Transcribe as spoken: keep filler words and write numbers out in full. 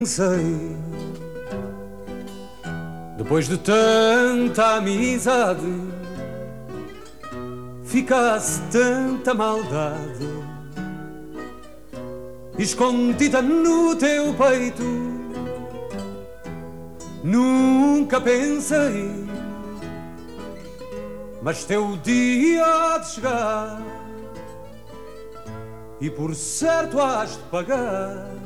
Sei, depois de tanta amizade, ficasse tanta maldade escondida no teu peito. Nunca pensei, mas teu dia há de chegar e por certo has de pagar